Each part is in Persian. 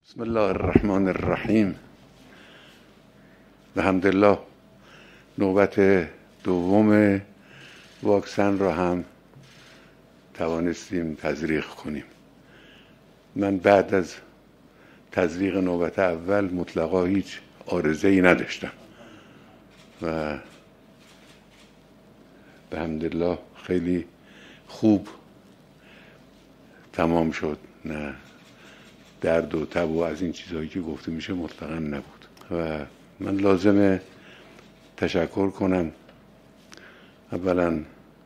بسم الله الرحمن الرحیم. الحمدلله نوبت دوم واکسن را هم توانستیم تزریق کنیم. من بعد از تزریق نوبت اول مطلقا هیچ عارضه‌ای نداشتم و به حمدالله خیلی خوب تمام شد. نه درد و تب و از این چیزهایی که گفته میشه مطلقا نبود و من لازمه تشکر کنم اولا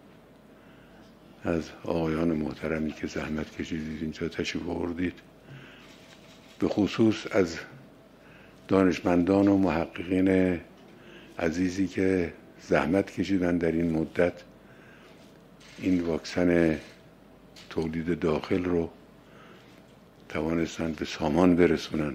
از آقایان محترمی که زحمت کشیدید اینجا تشریف آوردید، به خصوص از دانشمندان و محققین عزیزی که زحمت کشیدن در این مدت این واکسن تولید داخل رو توانستند به سامان برسونن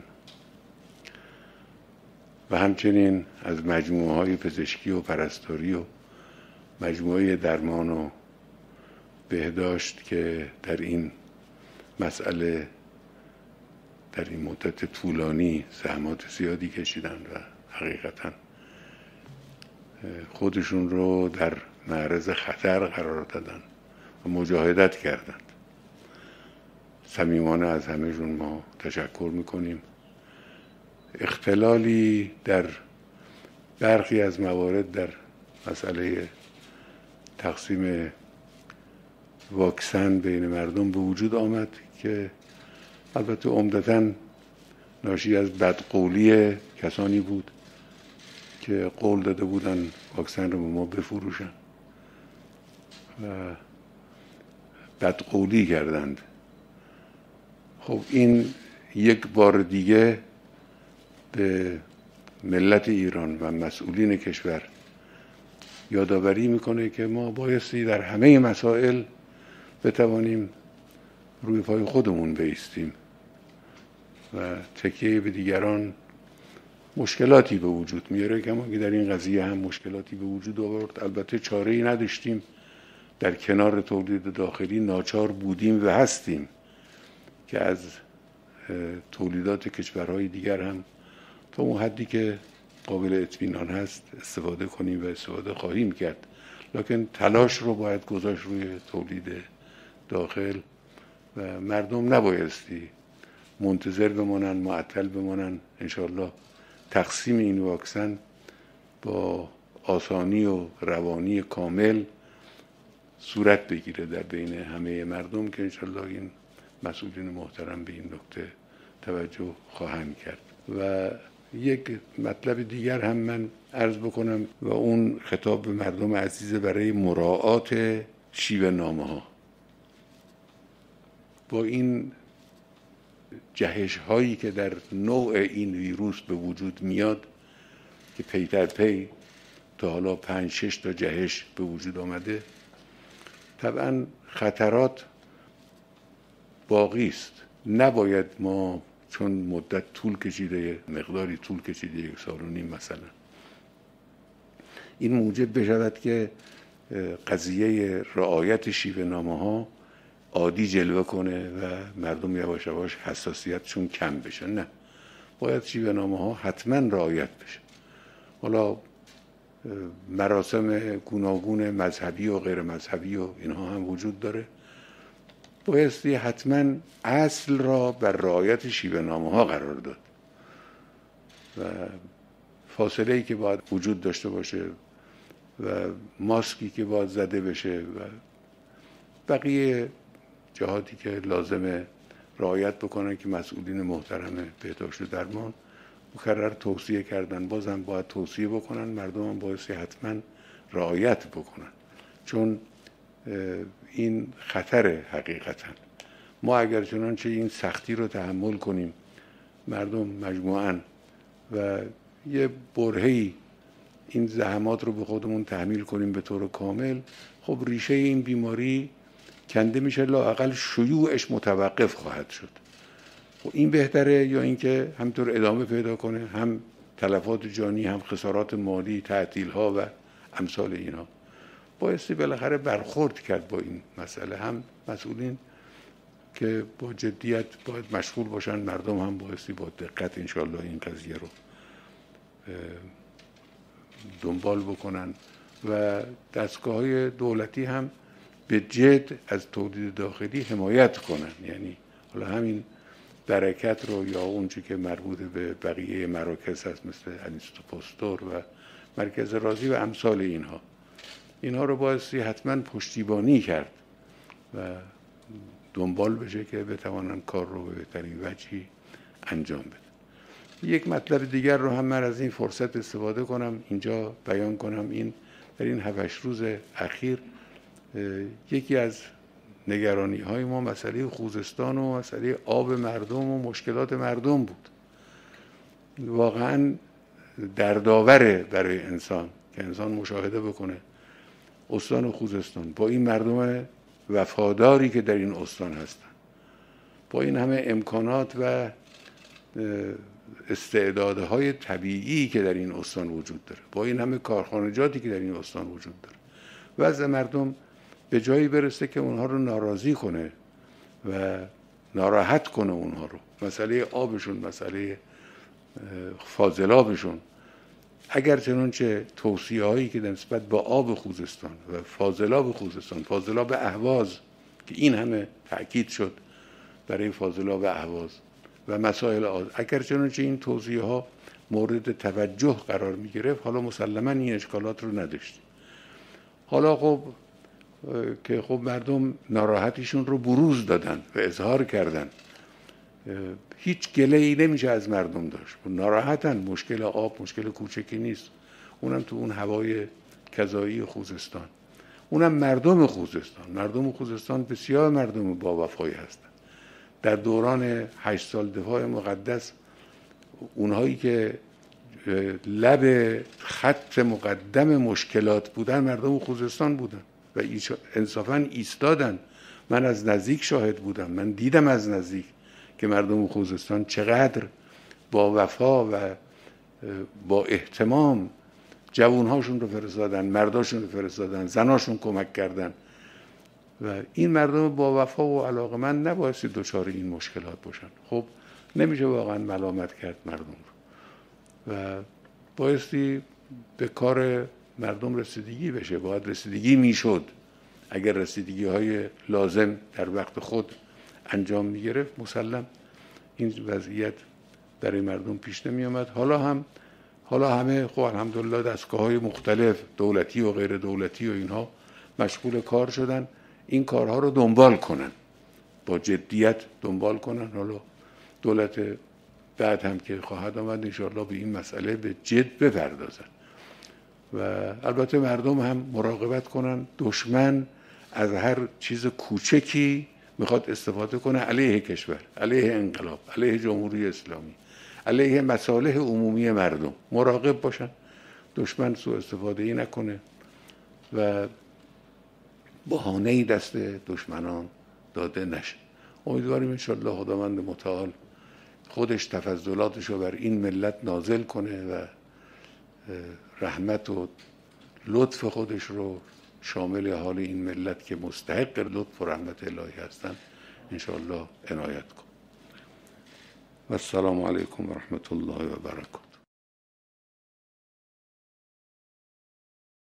و همچنین از مجموعه های پزشکی و پرستاری و مجموعه درمان و بهداشت که در این مسئله در این مدت طولانی زحمات زیادی کشیدن و حقیقتا خودشون رو در معرض خطر قرار دادن و مجاهدت کردند. صمیمانه از همه‌شون ما تشکر میکنیم. اختلالی در برخی از موارد در مسئله تقسیم واکسن بین مردم به وجود آمد که البته عمدتاً ناشی از بدقولی کسانی بود که قول داده بودن واکسن رو به ما بفروشن و بدقولی کردند. خب این یک بار دیگه به ملت ایران و مسئولین کشور یادآوری میکنه که ما بایستی در همه مسائل بتوانیم روی پای خودمون بایستیم و تکیه به دیگران مشکلاتی به وجود میاره که ما که در این قضیه هم مشکلاتی به وجود آورد. البته چاره‌ای نداشتیم، در کنار تولید داخلی ناچار بودیم و هستیم که از تولیدات کشورهای دیگر هم تا اون حدی که قابل اطمینان هست استفاده کنیم و استفاده خواهیم کرد، لکن تلاش رو باید گذاشت روی تولید داخل و مردم نبایستی منتظر بمانن، معطل بمانن. انشالله تقسیم این واکسن با آسانی و روانی کامل صورت بگیره در بین همه مردم که انشالله این مسئولین محترم به این نکته توجه خواهند کرد. و یک مطلب دیگر هم من عرض بکنم و اون خطاب به مردم عزیز برای مراعات شیوه نامه ها. با این جهش هایی که در نوع این ویروس به وجود میاد که پی در پی تا حالا 5-6 تا جهش به وجود آمده، طبعا خطرات باقی است. نباید ما چون مدت طول کشیده، مقداری طول کشیده 1.5 سال مثلا، این موجب بشود که قضیه رعایت شیوه نامه ها عادی جلوه کنه و مردم یواش یواش حساسیتشون کم بشه. نه، باید شیوه نامه ها حتما رعایت بشه. حالا مراسم گوناگون مذهبی و غیر مذهبی و اینها هم وجود داره، بایستی حتما اصل را بر رعایت شیوه نامه ها قرار داد و فاصله‌ای که باید وجود داشته باشه و ماسکی که باید زده بشه و بقیه جهاتی که لازمه رعایت بکنن که مسئولین محترم بهداشت و درمان مکرر توصیه کردن، بازم باید توصیه بکنن. مردم هم بایستی حتما رعایت بکنن چون این خطره. حقیقتا ما اگر چنانچه این سختی رو تحمل کنیم، مردم مجموعاً و یه برهه‌ای این زحمات رو به خودمون تحمیل کنیم به طور کامل، خب ریشه این بیماری کنده میشه، لااقل شیوعش متوقف خواهد شد. خب این بهتره یا اینکه همطور ادامه پیدا کنه، هم تلفات جانی، هم خسارات مالی، تعطیل‌ها و امثال اینا. بایستی بالاخره برخورد کرد با این مسئله. هم مسئولین که با جدیت باید مشغول باشن، مردم هم بایستی با دقت انشالله این قضیه رو دنبال بکنن و دستگاه‌های دولتی هم به جد از تولید داخلی حمایت کنن. یعنی حالا همین برکت رو یا اون چی که مربوط به بقیه مراکز هست مثل انیستو پاستور و مرکز رازی و امثال اینها رو بایستی حتما پشتیبانی کرد و دنبال بشه که بتوانن کار رو به بهترین وجهی انجام بده. یک مطلب دیگر رو هم من از این فرصت استفاده کنم اینجا بیان کنم. در این 7 روز اخیر یکی از نگرانی های ما مسئله خوزستان و مسئله آب مردم و مشکلات مردم بود. واقعا دردآوره برای انسان که انسان مشاهده بکنه استان خوزستان با این مردم وفاداری که در این استان هستن، با این همه امکانات و استعدادهای طبیعی که در این استان وجود داره، با این همه کارخانجاتی که در این استان وجود داره، وضع مردم به جایی برسه که اونها رو ناراضی کنه و ناراحت کنه اونها رو. مسئله آبشون، مسئله فاضلابشون، اگر چنانچه توصیه هایی که نسبت به آب خوزستان و فاضلاب خوزستان، فاضلاب اهواز که این همه تأکید شد برای فاضلاب اهواز و مسائل اگر چنانچه این توصیه ها مورد توجه قرار می گرفت، حالا مسلما این اشکالات رو نداشت. حالا خب مردم ناراحتیشون رو بروز دادن و اظهار کردن. هیچ گله‌ای نمیشه از مردم داشت، ناراحتن. مشکل آب مشکل کوچکی نیست، اونم تو اون هوای کذایی خوزستان، اونم مردم خوزستان بسیار مردم با وفایی هستن. در دوران 8 سال دفاع مقدس اونهایی که لب خط مقدم مشکلات بودن مردم خوزستان بودن و انصافاً ایستادن. من از نزدیک شاهد بودم، من دیدم از نزدیک که مردم خوزستان چقدر با وفا و با اهتمام جوانهاشون رو فرستادن، مرداشون رو فرستادن، زناشون کمک کردن و این مردم با وفا و علاقه‌مند نبایستی دچار این مشکلات باشن. خب نمیشه واقعا ملامت کرد مردم رو و بایستی به کار مردم رسیدگی بشه. باید رسیدگی میشد. اگر رسیدگی های لازم در وقت خود انجام میگرفت مسلم این وضعیت برای مردم پیش نمی آمد. حالا همه خب الحمدلله دستگاه های مختلف دولتی و غیر دولتی و اینها مشغول کار شدن. این کارها رو دنبال کنن، با جدیت دنبال کنن. حالا دولت بعد هم که خواهد آمد انشاءالله به این مسئله به جد بپردازن و البته مردم هم مراقبت کنن دشمن از هر چیز کوچکی میخواد استفاده کنه علیه کشور، علیه انقلاب، علیه جمهوری اسلامی، علیه مصالح عمومی مردم. مراقب باشن دشمن سوء استفاده ای نکنه و بهانه‌ای دست دشمنان داده نشه. امیدواریم انشاءالله خداوند متعال خودش تفضلاتش رو بر این ملت نازل کنه و رحمت و لطف خودش رو شامل حال این ملت که مستحق لطف و رحمت الهی هستند انشاءالله عنایت کن. و السلام علیکم و رحمت الله و برکاته.